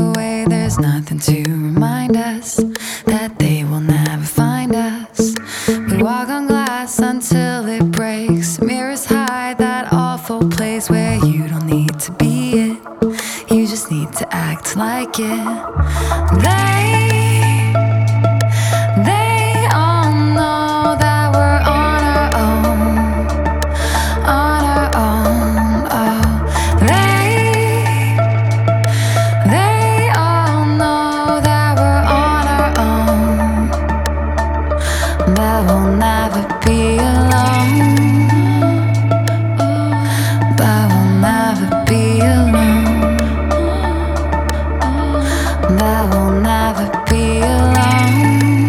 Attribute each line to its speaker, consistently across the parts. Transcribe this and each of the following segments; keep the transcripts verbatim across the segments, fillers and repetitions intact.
Speaker 1: away. There's nothing to remind us that they will never find us. We walk on glass until it breaks. Mirrors hide that awful place where you don't need to be it. You just need to act like it. They They all know that we're on our own, on our own. Oh, they They all know that we're on our own, that we'll never be alone, that we'll never be alone, that we'll never be alone,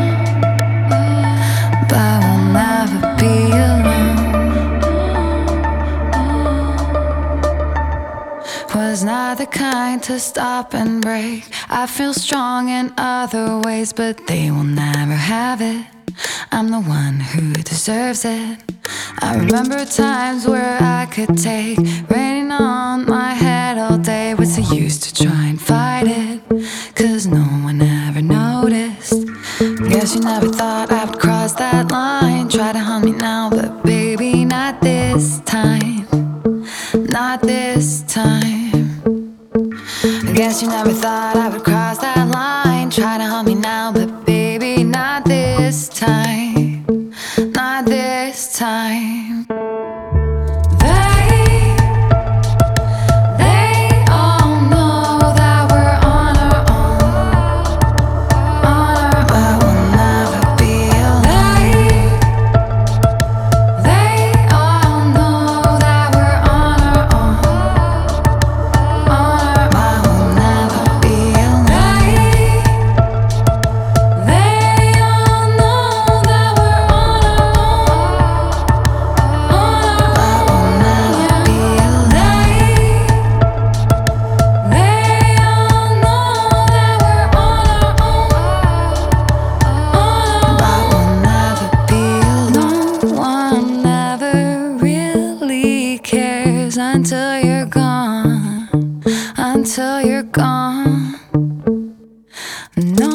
Speaker 1: that we'll never be alone. Was not the kind to stop and break. I feel strong in other ways, but they will never have it. I'm the one who deserves it. I remember times where I could take raining on my head all day. What's the use to try and fight it? Cause no one ever noticed. Guess you never thought I would cross that line. Try to hunt me now, but baby, not this time. Not this time. I guess you never thought I would cross that line. Try to hunt me now, but baby, not this time. Not this time. They, they all know that we're on our own, on our own. But we'll never be alone. They, they all know that we're on our own, on our own. But we'll never be alone. They, they all know that we're on our own, on our own. But we'll never be alone. They, they all know that we're on our own, on our own. But we'll never be alone. No one ever really cares until you're gone, until you're gone. No